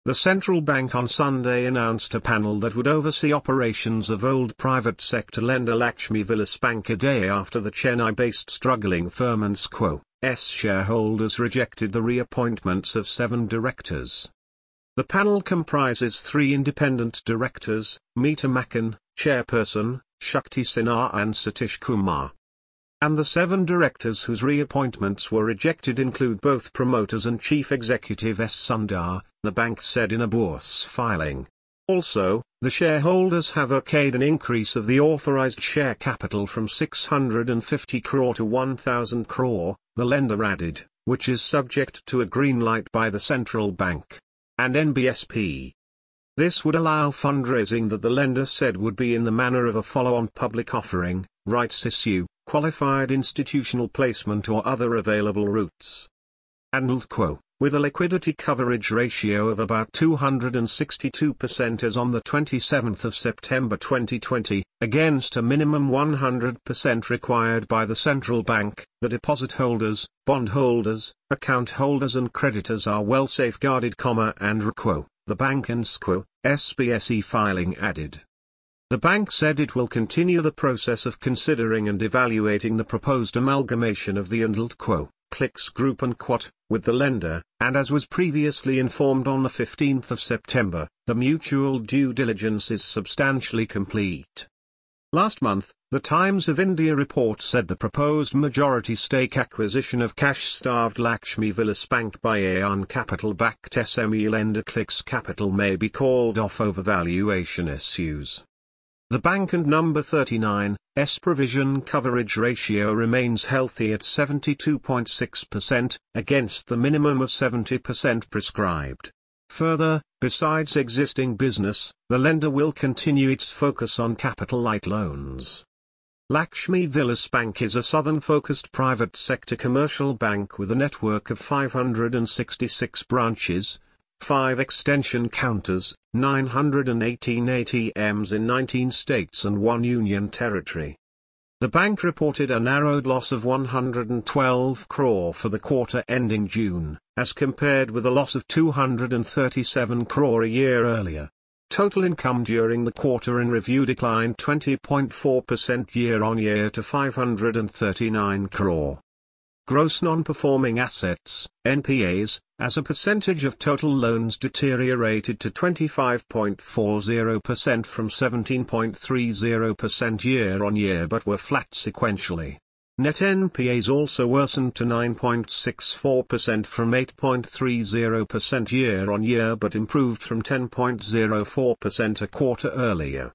The central bank on Sunday announced a panel that would oversee operations of old private sector lender Lakshmi Vilas Bank a day after the Chennai-based struggling firm and SQO's shareholders rejected the reappointments of 7 directors. The panel comprises 3 independent directors, Meeta Makhan, chairperson, Shakti Sinha and Satish Kumar. And the 7 directors whose reappointments were rejected include both promoters and Chief Executive S. Sundar, the bank said in a bourse filing. Also, the shareholders have okayed an increase of the authorized share capital from 650 crore to 1,000 crore, the lender added, which is subject to a green light by the central bank and NBSP. This would allow fundraising that the lender said would be in the manner of a follow-on public offering, rights issue, qualified institutional placement or other available routes. And with a liquidity coverage ratio of about 262% as on the 27th of September 2020, against a minimum 100% required by the central bank, the deposit holders, bond holders, account holders and creditors are well safeguarded, and the bank and SQO's BSE filing added. The bank said it will continue the process of considering and evaluating the proposed amalgamation of the Clicks Group and Quat, with the lender, and as was previously informed on the 15th of September, the mutual due diligence is substantially complete. Last month, the Times of India report said the proposed majority stake acquisition of cash-starved Lakshmi Vilas Bank by Aeon Capital-backed SME lender Clicks Capital may be called off over valuation issues. The bank and number 39's provision coverage ratio remains healthy at 72.6%, against the minimum of 70% prescribed. Further, besides existing business, the lender will continue its focus on capital-light loans. Lakshmi Vilas Bank is a southern-focused private sector commercial bank with a network of 566 branches, 5 extension counters, 918 ATMs in 19 states and 1 union territory. The bank reported a narrowed loss of 112 crore for the quarter ending June, as compared with a loss of 237 crore a year earlier. Total income during the quarter in review declined 20.4% year-on-year to 539 crore. Gross non-performing assets, NPAs, as a percentage of total loans deteriorated to 25.40% from 17.30% year-on-year but were flat sequentially. Net NPAs also worsened to 9.64% from 8.30% year-on-year but improved from 10.04% a quarter earlier.